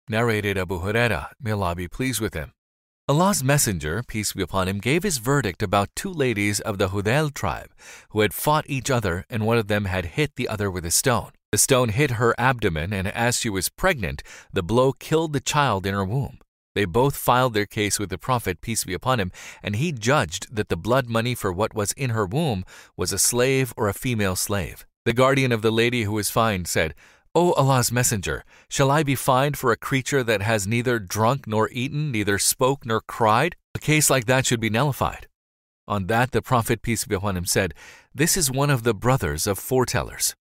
Narrated Abu Huraira, may Allah be pleased with him. Allah's Messenger, peace be upon him, gave his verdict about two ladies of the Hudayl tribe who had fought each other, and one of them had hit the other with a stone. The stone hit her abdomen, and as she was pregnant, the blow killed the child in her womb. They both filed their case with the Prophet, peace be upon him, and he judged that the blood money for what was in her womb was a slave or a female slave. The guardian of the lady who was fined said, "O Allah's Messenger, shall I be fined for a creature that has neither drunk nor eaten, neither spoke nor cried? A case like that should be nullified." On that the Prophet, peace be upon him, said, "This is one of the brothers of foretellers."